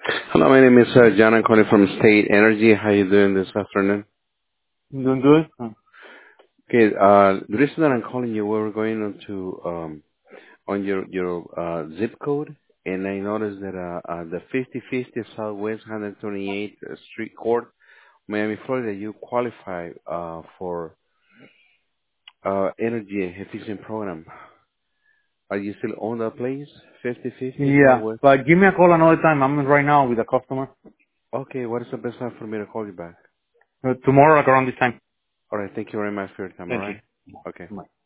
Hello, my name is John. I'm calling from State Energy. How you doing this afternoon? You doing good? Okay, the reason that I'm calling you, we were going on to on your zip code, and I noticed that the 5050 Southwest 128th Street Court, Miami, Florida, you qualify for energy efficient program. Are you still on that place? 5050 Yeah, Southwest. but give me a call another time. I'm right now with a customer. Okay, what is the best time for me to call you back? Tomorrow, like around this time. All right, thank you very much for your time. All Thank you. right. Okay. Bye.